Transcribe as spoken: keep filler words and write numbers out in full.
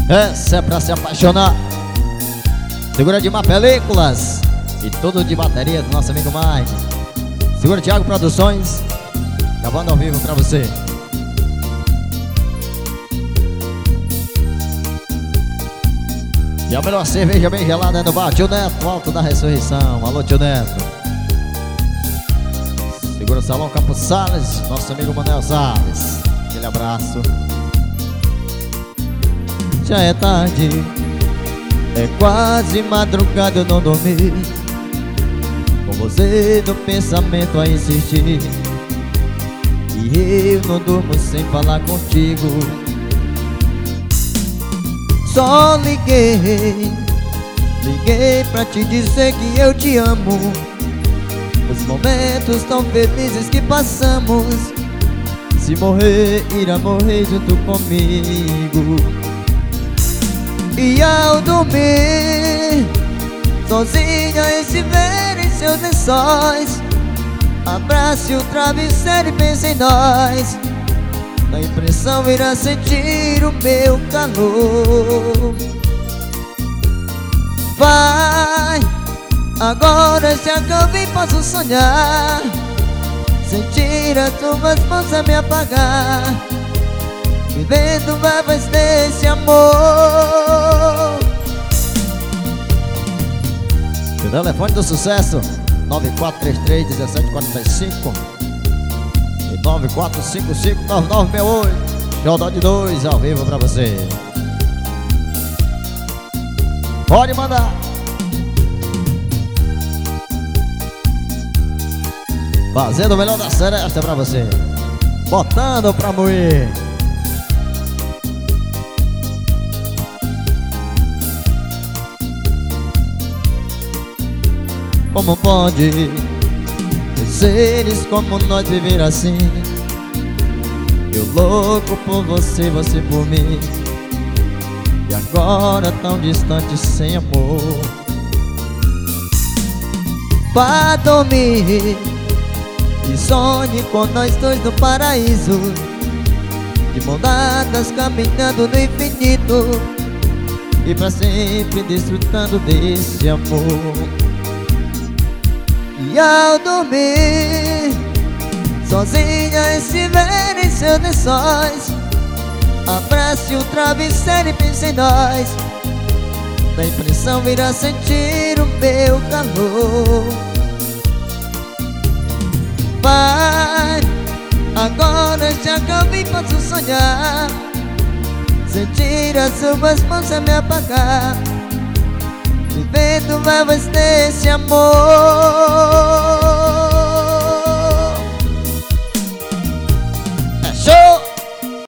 Essa é pra se apaixonar. Segura de uma películas e tudo de bateria do nosso amigo Mike. Segura Thiago Produções, gravando ao vivo pra você. E a melhor cerveja bem gelada é no bar Tio Neto, Alto da Ressurreição. Alô, Tio Neto. Segura o Salão Campos Salles, nosso amigo Manuel Salles. Aquele abraço. Já é tarde, é quase madrugada, eu não dormi, com você no pensamento a insistir. E eu não durmo sem falar contigo. Só liguei, liguei pra te dizer que eu te amo. Os momentos tão felizes que passamos, se morrer, irá morrer junto comigo. E ao dormir, sozinha em se ver em seus lençóis, abrace o travesseiro e pense em nós. Na impressão irá sentir o meu calor. Vai, agora já que eu vim posso sonhar, sentir as tuas mãos a me apagar, vivendo vivas desse amor. O telefone do sucesso nove quatro três três, um sete quatro cinco e nove quatro cinco cinco, nove nove seis oito. Xodó de dois ao vivo pra você. Pode mandar. Fazendo o melhor da seresta pra você, botando pra moer. Como pode seres como nós viver assim? Eu louco por você, você por mim, e agora tão distante sem amor. Vá dormir e sonhe com nós dois no paraíso, de mão dadas caminhando no infinito, e pra sempre desfrutando desse amor. E ao dormir, sozinha em se ver em seus lençóis, abrace o travesseiro e pense em nós. Na impressão irá sentir o meu calor. Vai, agora já que eu vim posso sonhar, sentir as suas mãos a me apagar, vivendo vivas desse amor.